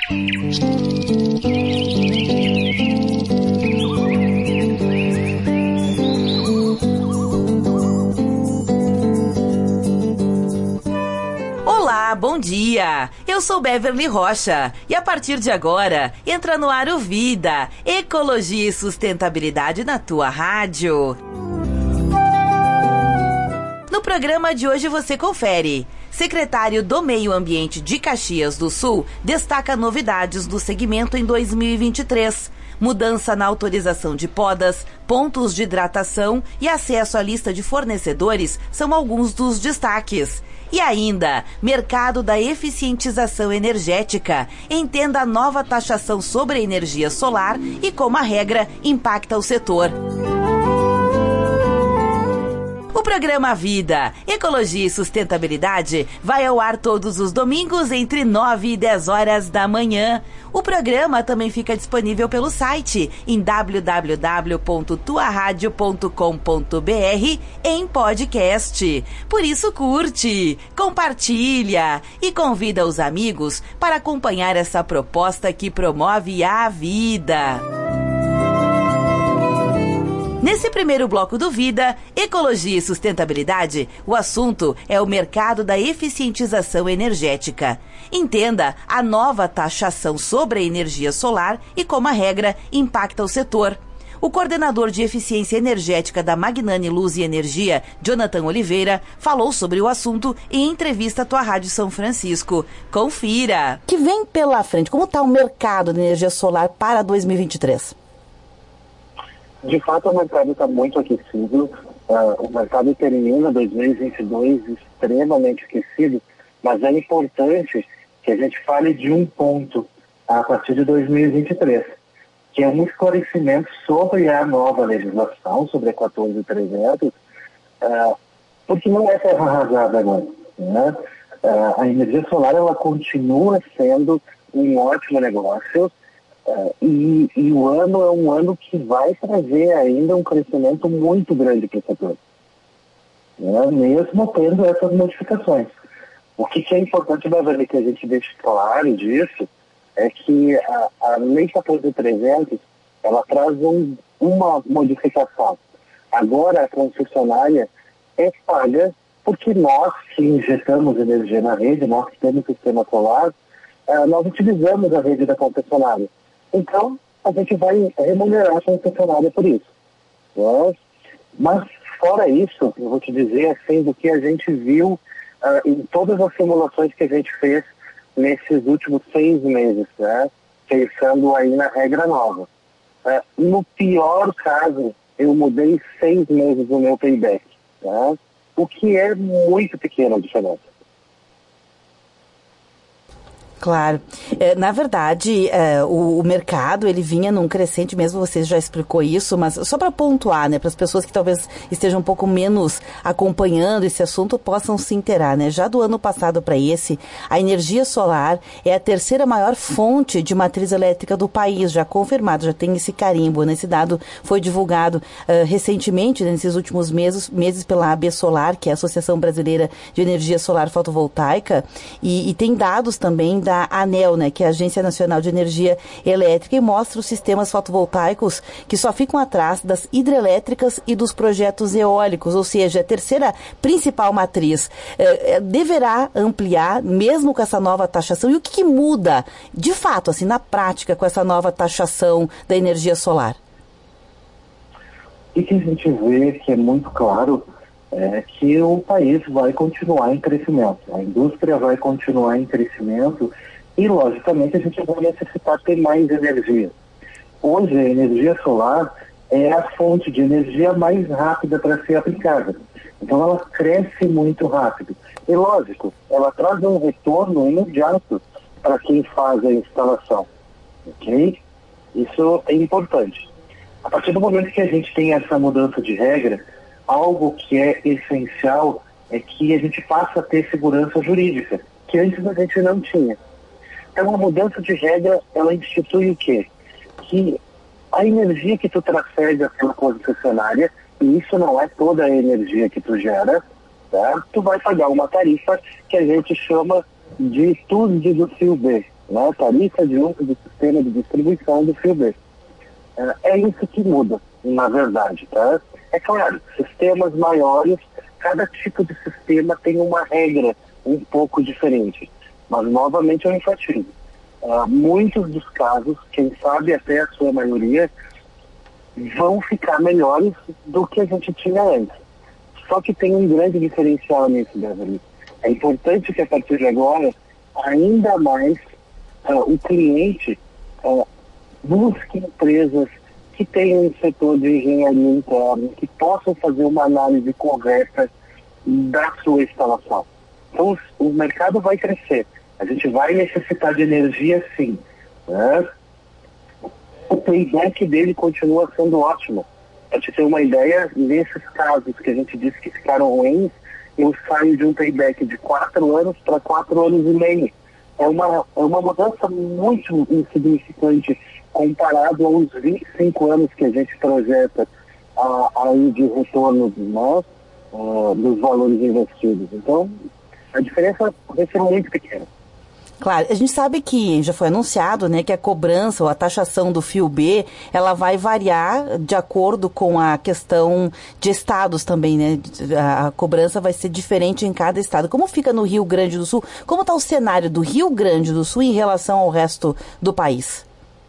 Olá, bom dia! Eu sou Beverly Rocha e a partir de agora entra no ar o Vida, Ecologia e Sustentabilidade na tua rádio. No programa de hoje você confere. Secretário do Meio Ambiente de Caxias do Sul destaca novidades do segmento em 2023. Mudança na autorização de podas, pontos de hidratação e acesso à lista de fornecedores são alguns dos destaques. E ainda, mercado da eficientização energética. Entenda a nova taxação sobre a energia solar e como a regra impacta o setor. O programa Vida, Ecologia e Sustentabilidade vai ao ar todos os domingos entre 9 e 10 horas da manhã. O programa também fica disponível pelo site em www.tuaradio.com.br em podcast. Por isso curte, compartilha e convida os amigos para acompanhar essa proposta que promove a vida. Nesse primeiro bloco do Vida, Ecologia e Sustentabilidade, o assunto é o mercado da eficientização energética. Entenda a nova taxação sobre a energia solar e como a regra impacta o setor. O coordenador de eficiência energética da Magnani Luz e Energia, Jonathan Oliveira, falou sobre o assunto em entrevista à tua Rádio São Francisco. Confira! Que vem pela frente? Como está o mercado de energia solar para 2023? De fato, o mercado está muito aquecido. O mercado termina 2022 extremamente aquecido, mas é importante que a gente fale de um ponto a partir de 2023, que é um esclarecimento sobre a nova legislação, sobre a 14.300, porque não é terra arrasada agora, né? A energia solar ela continua sendo um ótimo negócio. E o ano é um ano que vai trazer ainda um crescimento muito grande para o setor, né? Mesmo tendo essas modificações. O que é importante, Beverly, que a gente deixe claro disso, é que a Lei 14.300, ela traz uma modificação. Agora a concessionária é paga porque nós que injetamos energia na rede, nós que temos sistema solar, nós utilizamos a rede da concessionária. Então, a gente vai remunerar a concessionária por isso, né? Mas, fora isso, eu vou te dizer assim, do que a gente viu em todas as simulações que a gente fez nesses últimos 6 meses, né? Pensando aí na regra nova. No pior caso, eu mudei 6 meses do meu payback, né? O que é muito pequena a diferença. Claro. Na verdade, o mercado, ele vinha num crescente mesmo, você já explicou isso, mas só para pontuar, né, para as pessoas que talvez estejam um pouco menos acompanhando esse assunto, possam se inteirar, né? Já do ano passado para esse, a energia solar é a terceira maior fonte de matriz elétrica do país, já confirmado, já tem esse carimbo, né? Esse dado foi divulgado recentemente, nesses últimos meses pela AB Solar, que é a Associação Brasileira de Energia Solar Fotovoltaica, e tem dados também da ANEEL, né, que é a Agência Nacional de Energia Elétrica, e mostra os sistemas fotovoltaicos que só ficam atrás das hidrelétricas e dos projetos eólicos, ou seja, a terceira principal matriz. Deverá ampliar, mesmo com essa nova taxação, e o que muda, de fato, assim, na prática, com essa nova taxação da energia solar? O que a gente vê que é muito claro é que o país vai continuar em crescimento, a indústria vai continuar em crescimento e, logicamente, a gente vai necessitar ter mais energia. Hoje, a energia solar é a fonte de energia mais rápida para ser aplicada. Então, ela cresce muito rápido. E, lógico, ela traz um retorno imediato para quem faz a instalação. Ok? Isso é importante. A partir do momento que a gente tem essa mudança de regra, algo que é essencial é que a gente passa a ter segurança jurídica, que antes a gente não tinha. Então, a mudança de regra, ela institui o quê? Que a energia que tu trafega pela concessionária, e isso não é toda a energia que tu gera, tá? Tu vai pagar uma tarifa que a gente chama de TUSD do Fio B, né? Tarifa de uso do sistema de distribuição do fio B. É isso que muda, na verdade, tá? É claro, sistemas maiores, cada tipo de sistema tem uma regra um pouco diferente. Mas, novamente, eu enfatizo. Muitos dos casos, quem sabe até a sua maioria, vão ficar melhores do que a gente tinha antes. Só que tem um grande diferencial nisso, Beverly. É importante que, a partir de agora, ainda mais o cliente busque empresas que tenham um setor de engenharia interna, que possam fazer uma análise correta da sua instalação. Então, o mercado vai crescer. A gente vai necessitar de energia, sim, né? O payback dele continua sendo ótimo. Para te ter uma ideia, nesses casos que a gente disse que ficaram ruins, eu saio de um payback de 4 anos para 4 anos e meio. É uma mudança muito insignificante comparado aos 25 anos que a gente projeta aí de retorno, né, dos valores investidos. Então, a diferença vai ser muito pequena. Claro, a gente sabe que já foi anunciado, né, que a cobrança ou a taxação do fio B, ela vai variar de acordo com a questão de estados também, né? A cobrança vai ser diferente em cada estado. Como fica no Rio Grande do Sul? Como está o cenário do Rio Grande do Sul em relação ao resto do país?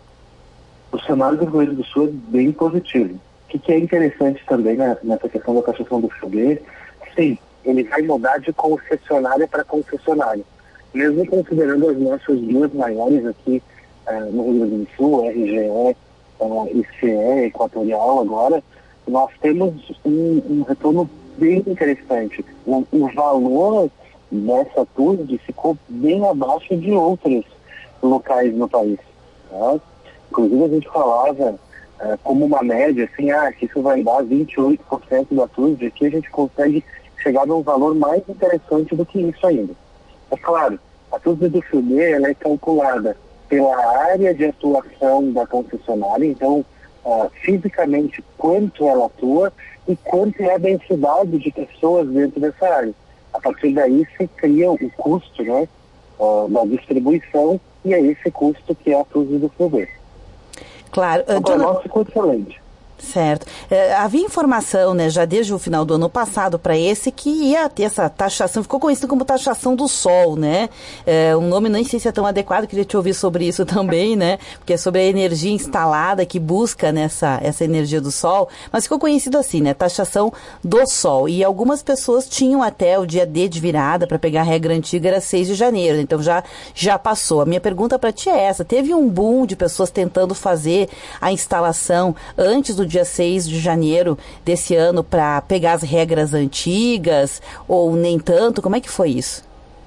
O cenário do Rio Grande do Sul é bem positivo. O que é interessante também nessa questão da taxação do fio B, sim, ele vai mudar de concessionária para concessionária. Mesmo considerando as nossas duas maiores aqui no Rio Grande do Sul, RGE e CE Equatorial agora, nós temos um retorno bem interessante. O valor dessa TUSD ficou bem abaixo de outros locais no país. Tá? Inclusive a gente falava como uma média, assim, que isso vai dar 28% da TUSD, aqui a gente consegue chegar num valor mais interessante do que isso ainda. É claro, a TUSD do fio B ela é calculada pela área de atuação da concessionária, então, fisicamente, quanto ela atua e quanto é a densidade de pessoas dentro dessa área. A partir daí se cria o custo, né, da distribuição, e é esse custo que é a TUSD do fio B. Claro. Agora, nosso ficou excelente. Certo. Havia informação, né, já desde o final do ano passado para esse, que ia ter essa taxação, ficou conhecido como taxação do sol, né? Um nome nem sei se é tão adequado, queria te ouvir sobre isso também, né? Porque é sobre a energia instalada que busca essa energia do sol, mas ficou conhecido assim, né? Taxação do sol. E algumas pessoas tinham até o dia D de virada para pegar a regra antiga, era 6 de janeiro, então já passou. A minha pergunta para ti é essa: teve um boom de pessoas tentando fazer a instalação antes do dia 6 de janeiro desse ano para pegar as regras antigas ou nem tanto? Como é que foi isso?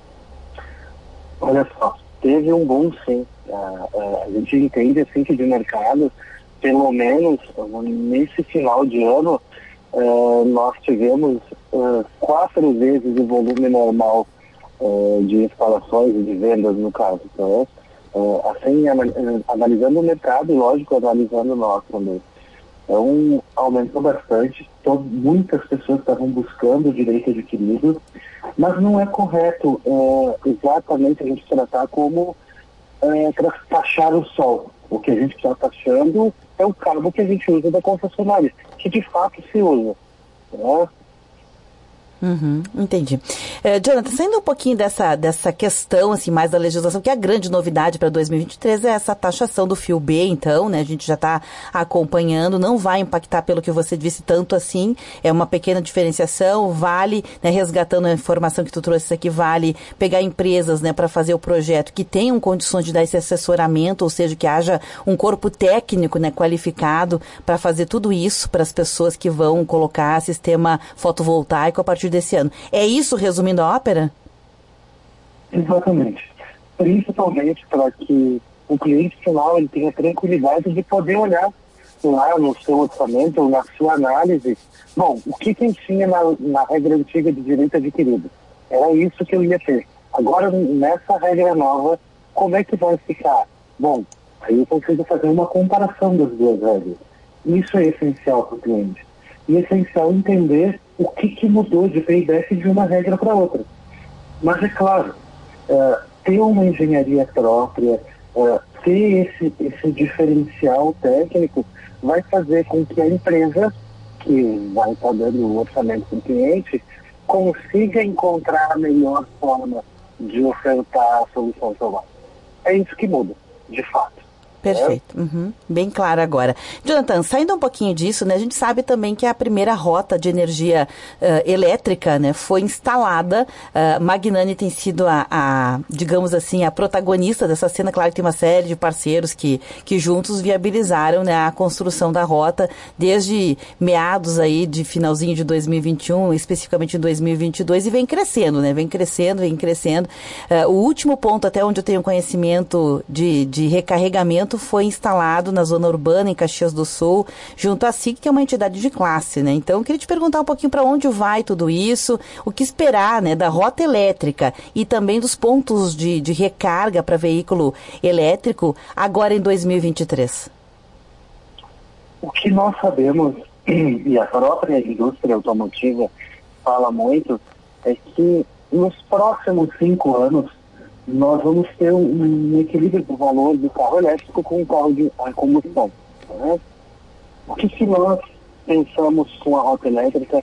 Olha só, teve um boom sim. A gente entende assim que de mercado, pelo menos nesse final de ano, nós tivemos 4 vezes o volume normal de instalações e de vendas no caso. Então, assim, analisando o mercado e, lógico, analisando nós também. Então, aumentou bastante. Então, muitas pessoas estavam buscando o direito adquirido, mas não é correto exatamente a gente tratar como para taxar o sol. O que a gente está taxando é o cabo que a gente usa da concessionária, que de fato se usa. Né? Entendi. Jonathan, saindo um pouquinho dessa questão, assim, mais da legislação, que é a grande novidade para 2023 é essa taxação do fio B, então, né, a gente já está acompanhando, não vai impactar pelo que você disse tanto assim, é uma pequena diferenciação, vale, né, resgatando a informação que tu trouxe aqui, vale pegar empresas, né, para fazer o projeto que tenham condições de dar esse assessoramento, ou seja, que haja um corpo técnico, né, qualificado para fazer tudo isso para as pessoas que vão colocar sistema fotovoltaico a partir desse ano. É isso, resumindo a ópera? Exatamente. Principalmente para que o cliente final ele tenha tranquilidade de poder olhar lá no seu orçamento ou na sua análise. Bom, o que tinha na regra antiga de direito adquirido? Era isso que eu ia ter. Agora, nessa regra nova, como é que vai ficar? Bom, aí eu consigo fazer uma comparação das duas regras. Isso é essencial para o cliente. E é essencial entender o que mudou de payback de uma regra para outra. Mas é claro, ter uma engenharia própria, ter esse diferencial técnico, vai fazer com que a empresa, que vai estar dando o orçamento para o cliente, consiga encontrar a melhor forma de ofertar a solução solar. É isso que muda, de fato. Perfeito, bem claro agora. Jonathan, saindo um pouquinho disso, né, a gente sabe também que a primeira rota de energia elétrica, né, foi instalada. Magnani tem sido digamos assim, a protagonista dessa cena. Claro que tem uma série de parceiros que juntos viabilizaram, né, a construção da rota desde meados aí de finalzinho de 2021, especificamente em 2022, e vem crescendo, né, vem crescendo. O último ponto, até onde eu tenho conhecimento de recarregamento, foi instalado na zona urbana, em Caxias do Sul, junto à SIC, que é uma entidade de classe, né? Então, eu queria te perguntar um pouquinho para onde vai tudo isso, o que esperar, né, da rota elétrica e também dos pontos de recarga para veículo elétrico agora em 2023. O que nós sabemos, e a própria indústria automotiva fala muito, é que nos próximos 5 anos nós vamos ter um equilíbrio do valor do carro elétrico com o carro a combustão. Né? O que nós pensamos com a rota elétrica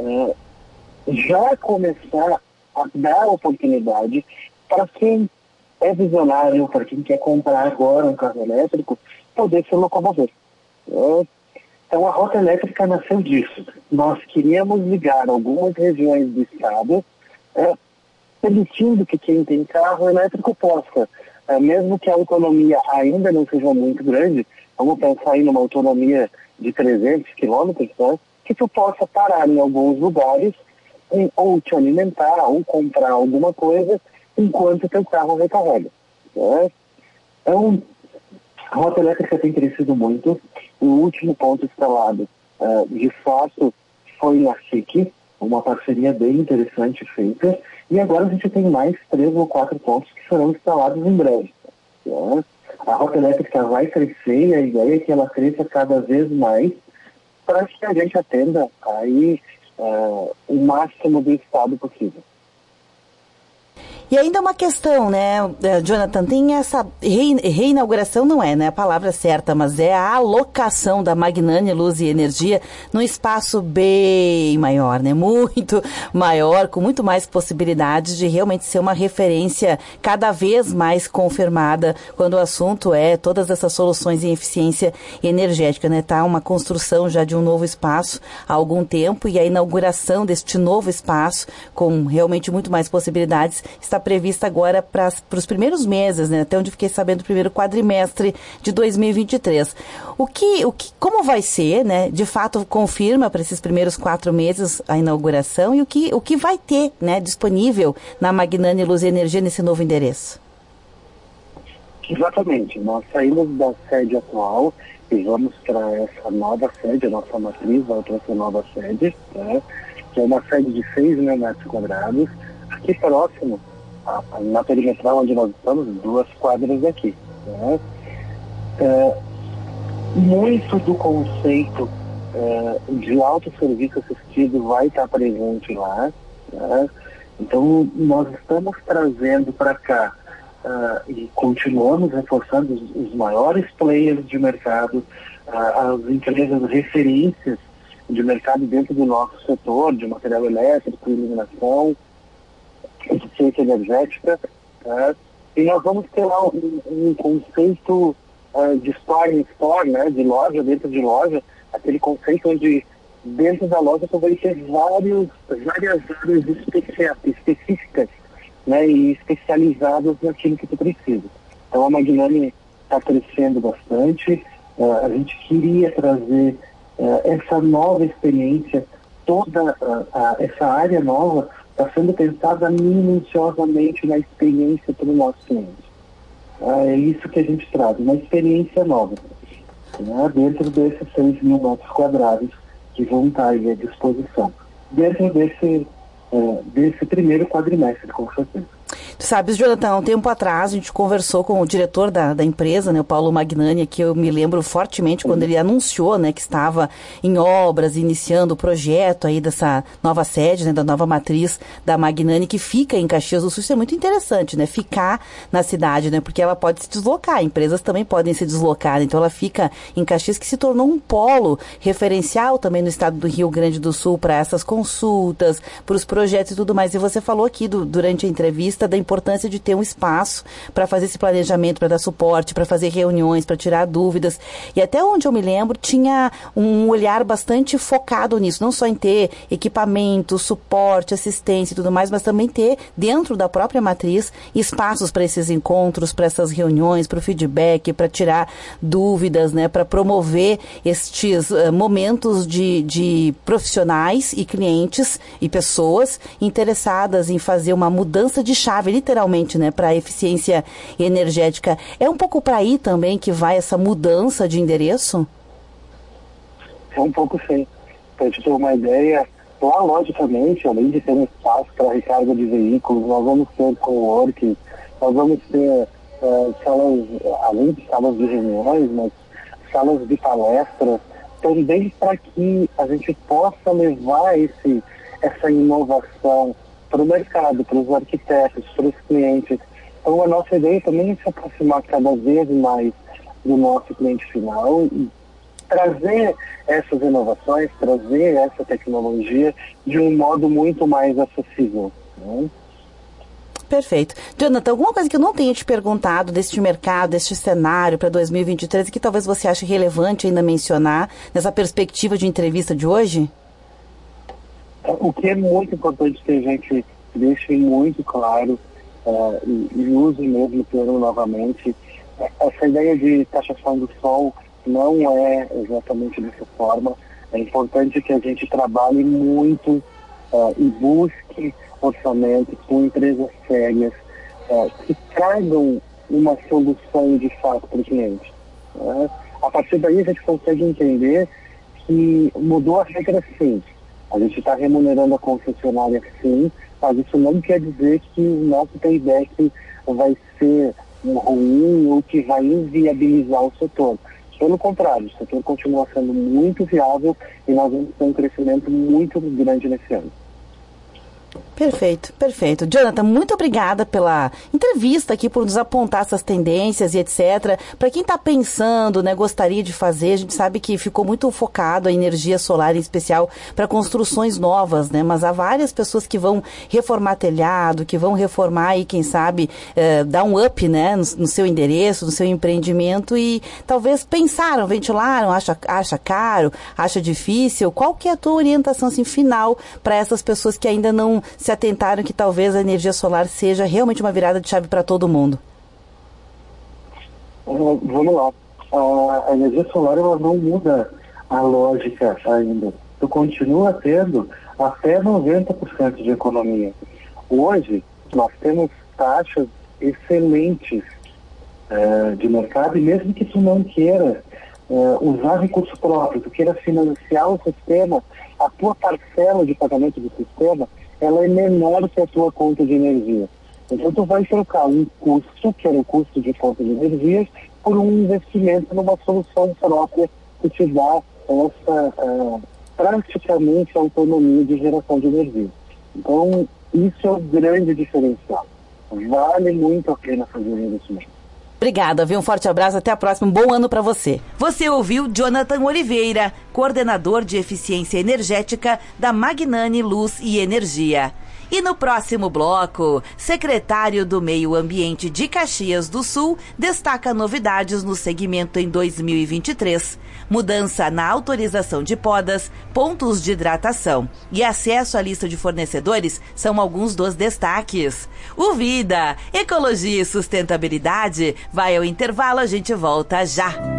já começar a dar oportunidade para quem é visionário, para quem quer comprar agora um carro elétrico, poder se locomover. Então a rota elétrica nasceu disso. Nós queríamos ligar algumas regiões do estado, permitindo que quem tem carro elétrico possa, mesmo que a autonomia ainda não seja muito grande, vamos pensar aí numa autonomia de 300 quilômetros, né, que tu possa parar em alguns lugares ou te alimentar ou comprar alguma coisa enquanto teu carro recarrega. Né? Então, a rota elétrica tem crescido muito. O último ponto instalado, de fato, foi na SIC, uma parceria bem interessante feita. E agora a gente tem mais 3 ou 4 pontos que serão instalados em breve. Né? A rota elétrica vai crescer e a ideia é que ela cresça cada vez mais para que a gente atenda aí o máximo do estado possível. E ainda uma questão, né, Jonathan, tem essa reinauguração, não é, né, a palavra certa, mas é a alocação da Magnani Luz e Energia num espaço bem maior, né, muito maior, com muito mais possibilidades de realmente ser uma referência cada vez mais confirmada quando o assunto é todas essas soluções em eficiência energética, né, tá uma construção já de um novo espaço há algum tempo e a inauguração deste novo espaço com realmente muito mais possibilidades está prevista agora para os primeiros meses, né? Até onde fiquei sabendo, o primeiro quadrimestre de 2023. Como vai ser, né? De fato, confirma para esses primeiros 4 meses a inauguração e o que vai ter, né, disponível na Magnani Luz e Energia nesse novo endereço? Exatamente. Nós saímos da sede atual e vamos para essa nova sede, a nossa matriz vai para essa nova sede, né? Que é uma sede de 6 mil metros quadrados, aqui próximo, na perimetral onde nós estamos, 2 quadras daqui. Né? Muito do conceito de autosserviço assistido vai estar presente lá. Né? Então, nós estamos trazendo para cá e continuamos reforçando os maiores players de mercado, as empresas referências de mercado dentro do nosso setor, de material elétrico, iluminação, eficiência energética, e nós vamos ter lá um conceito de store in store, né, de loja dentro de loja, aquele conceito onde dentro da loja tu vai ter várias áreas específicas, né, e especializadas naquilo que tu precisa. Então a Magnani está crescendo bastante, a gente queria trazer essa nova experiência, toda essa área nova está sendo pensada minuciosamente na experiência para o nosso cliente. É isso que a gente traz, uma experiência nova, né, dentro desses 6 mil metros quadrados que vão estar aí à disposição, dentro desse primeiro quadrimestre, com certeza. Tu sabes, Jonathan, há um tempo atrás a gente conversou com o diretor da empresa, né, o Paulo Magnani, que eu me lembro fortemente quando ele anunciou, né, que estava em obras, iniciando o projeto aí dessa nova sede, né, da nova matriz da Magnani, que fica em Caxias do Sul. Isso é muito interessante, né, ficar na cidade, né, porque ela pode se deslocar, empresas também podem se deslocar, então ela fica em Caxias, que se tornou um polo referencial também no estado do Rio Grande do Sul para essas consultas, para os projetos e tudo mais. E você falou aqui durante a entrevista da importância de ter um espaço para fazer esse planejamento, para dar suporte, para fazer reuniões, para tirar dúvidas. E até onde eu me lembro, tinha um olhar bastante focado nisso, não só em ter equipamento, suporte, assistência e tudo mais, mas também ter dentro da própria matriz espaços para esses encontros, para essas reuniões, para o feedback, para tirar dúvidas, né, para promover estes momentos de profissionais e clientes e pessoas interessadas em fazer uma mudança de chave, literalmente, né, para a eficiência energética. É um pouco para aí também que vai essa mudança de endereço? É um pouco sim. Para te ter uma ideia, lá, logicamente, além de ter um espaço para recarga de veículos, nós vamos ter coworking, nós vamos ter salas, além de salas de reuniões, mas salas de palestras, também para que a gente possa levar essa inovação para o mercado, para os arquitetos, para os clientes. Então, a nossa ideia também é se aproximar cada vez mais do nosso cliente final e trazer essas inovações, trazer essa tecnologia de um modo muito mais acessível, né? Perfeito. Jonathan, alguma coisa que eu não tenha te perguntado deste mercado, deste cenário para 2023 que talvez você ache relevante ainda mencionar nessa perspectiva de entrevista de hoje? O que é muito importante que a gente deixe muito claro e use mesmo o termo novamente, essa ideia de taxação do sol não é exatamente dessa forma. É importante que a gente trabalhe muito e busque orçamento com empresas sérias que tragam uma solução de fato para o cliente. Né? A partir daí a gente consegue entender que mudou a regra sim. A gente está remunerando a concessionária sim, mas isso não quer dizer que o nosso payback vai ser ruim ou que vai inviabilizar o setor. Pelo contrário, o setor continua sendo muito viável e nós vamos ter um crescimento muito grande nesse ano. Perfeito, perfeito. Jonathan, muito obrigada pela entrevista aqui, por nos apontar essas tendências e etc. Para quem está pensando, né, gostaria de fazer, a gente sabe que ficou muito focado a energia solar, em especial para construções novas, né? Mas há várias pessoas que vão reformar telhado, que vão reformar e, quem sabe, dar um up, né, no seu endereço, no seu empreendimento e talvez pensaram, ventilaram, acha caro, acha difícil. Qual que é a tua orientação assim, final para essas pessoas que ainda não se atentaram que talvez a energia solar seja realmente uma virada de chave para todo mundo? Vamos lá. A energia solar ela não muda a lógica ainda. Tu continua tendo até 90% de economia. Hoje, nós temos taxas excelentes de mercado e mesmo que tu não queira usar recurso próprio, tu queira financiar o sistema, a tua parcela de pagamento do sistema ela é menor que a tua conta de energia. Então, tu vai trocar um custo, que era o custo de conta de energia, por um investimento numa solução própria que te dá essa praticamente autonomia de geração de energia. Então, isso é o grande diferencial. Vale muito a pena fazer um investimento. Obrigada, viu? Um forte abraço, até a próxima. Um bom ano para você. Você ouviu Jonathan Oliveira, coordenador de eficiência energética da Magnani Luz e Energia. E no próximo bloco, secretário do Meio Ambiente de Caxias do Sul destaca novidades no segmento em 2023. Mudança na autorização de podas, pontos de hidratação e acesso à lista de fornecedores são alguns dos destaques. O Vida, Ecologia e Sustentabilidade vai ao intervalo, a gente volta já.